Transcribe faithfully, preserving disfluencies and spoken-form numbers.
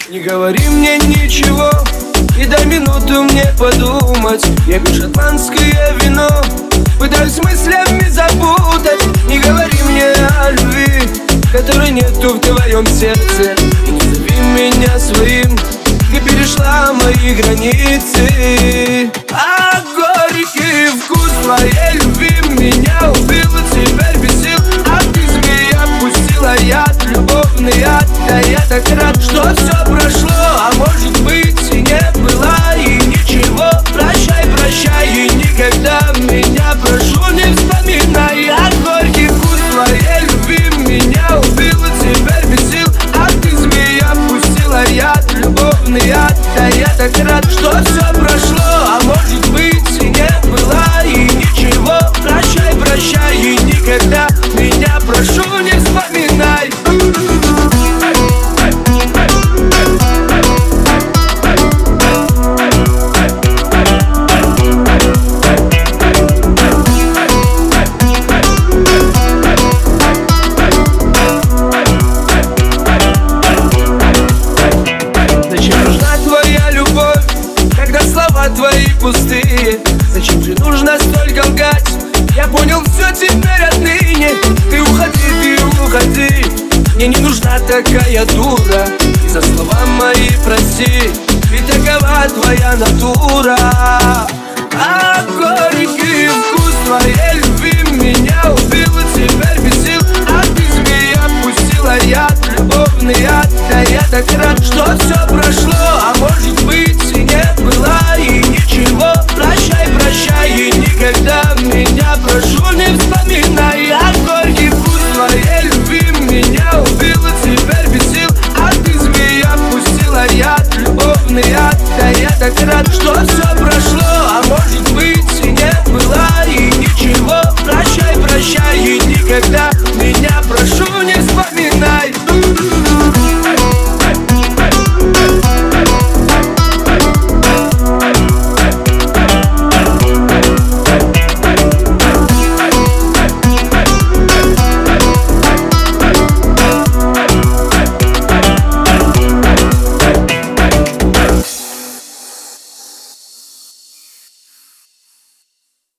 Не говори мне ничего и дай минуту мне подумать. Я пью шотландское вино, пытаюсь мыслями запутать. Не говори мне о любви, которой нету в твоем сердце. И не зови меня своим, ты перешла мои границы. А горький вкус твоей любви меня убил, теперь без сил. А ты, змея, пустила яд, любовный яд. Да я так рад, что все прошло, а может быть и не было, и ничего. Прощай, прощай, и никогда меня, прошу, не вспоминай. А горький вкус твоей любви меня убил, теперь без сил. А ты, змея, пустила яд, любовный яд. Да я так рад, что все прошло, а может быть и не было, и ничего. Прощай, прощай, и никогда меня, прошу, не вспоминай. Твои пустые, зачем же нужно столько лгать? Я понял все теперь отныне. Ты уходи, ты уходи, мне не нужна такая дура. И за слова мои прости, ведь такова твоя натура. А горький вкус твоей любви меня убил, теперь без сил. А ты, змея, пустила яд, любовный яд. Да я так рад, что все прошло, а может быть и не было, и ничего. Прощай, прощай, и никогда меня, прошу, не вспоминай. А горький вкус твоей любви меня убил, теперь без сил. А ты, змея, пустила яд, любовный яд. Да я так рад, что все прошло,